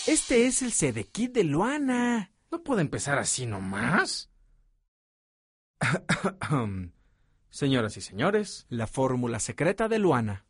Este es el CD-Kit de Luana. ¿No puede empezar así nomás? Señoras y señores, la fórmula secreta de Luana.